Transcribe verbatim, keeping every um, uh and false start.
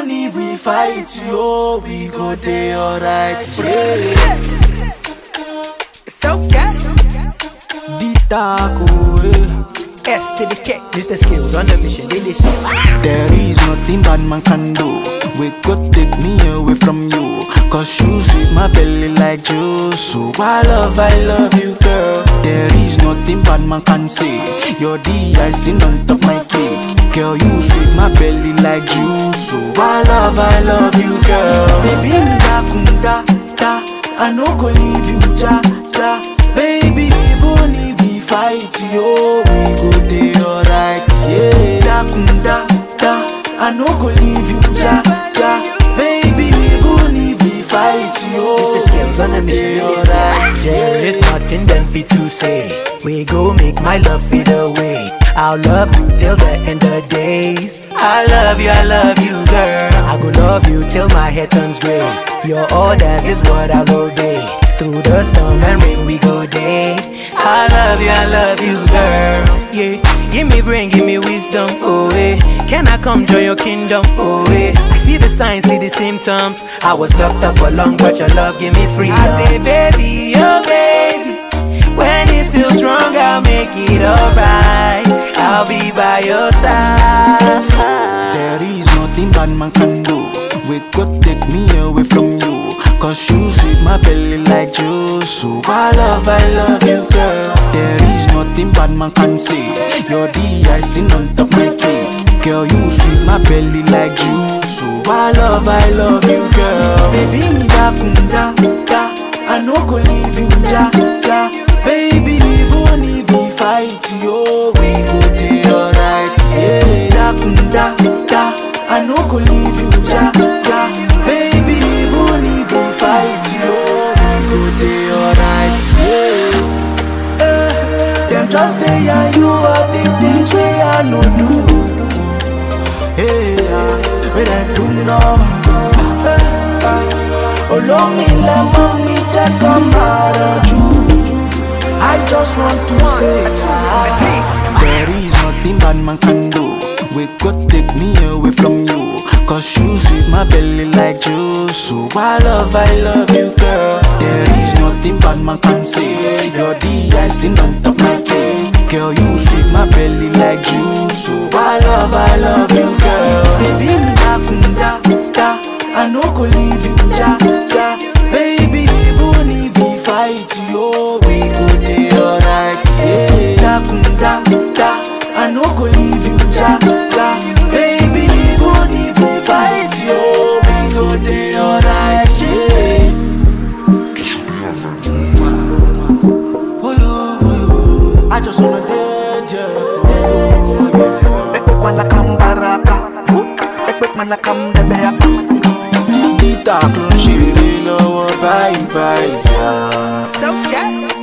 Even if we fight, yo, we go dey alright. Yeah. It's okay. D-Taco, eh. S to the K, Mister Skills on the mission. They listen. There is nothing bad man can do. We could take me away from you, cause you sweet my belly like juice. So I love, I love you, girl. There is nothing bad man can say. You're the icing on top my cake. Girl, you sweet my belly like juice. So I love, I love you, girl. Baby, mda kunda da, I no go leave you, ja, ja. Baby, even if we fight, yo, we go dey alright. Yeah, da kunda da, I no go leave you, ja, ja. Baby, even if we fight, yo, Mister Skills on the mission. alright. Yeah, there's nothing then fit to say. We go make my love fade away. I'll love you till the end of days. I love you, I love you, girl. I go love you till my hair turns gray. Your orders is what I'll obey. Through the storm and rain we go day. I love you, I love you, girl. Yeah, give me brain, give me wisdom, oh eh. Can I come join your kingdom, oh eh. I see the signs, see the symptoms. I was locked up for long, but your love give me freedom. I say, baby, oh baby, when it feels wrong, I'll make it alright. I'll be by your side. There is nothing bad man can do. We could take me away from you, cause you sweet my belly like juice. So I love, I love you, girl. There is nothing bad man can say. You're the icing on top my cake. Girl, you sweet my belly like juice. So I love, I love you, girl. Baby, mda kunda da, I no go leave you, ja, ja. Baby, even if we fight, yo, we go dey alright. Yeah, da kunda da, I no go leave you, ja, ja. Baby, even if we fight, yo, we go dey alright. Yeah, eh, them just say yeah, you are the things we I no do. Hey, yeah, we don't do no. Eh, eh, oh, long me let mommy check on my juju. I just want to say there is nothing bad man can do. We could take me away from you, cause you sweet my belly like juice. So I love, I love you, girl. There is nothing bad man can say. You're the icing on top my cake. Girl, you sweet my belly like juice. So I love, I love you, girl. Baby, mda kunda da, I no go leave you, ja, ja. Baby, even if we fight, yo, we go dey alright. Yeah, da kunda da, I no go leave you, ja, ja. Baby, even if we fight, yo, we go dey alright. Yeah. Oh yo, oh yo, I just wanna dey Jeff. Ekpek man nakam baraka, ekpek man nakam debeaka. D-Taco, chérie, love, bye bye, yeah. So, yeah.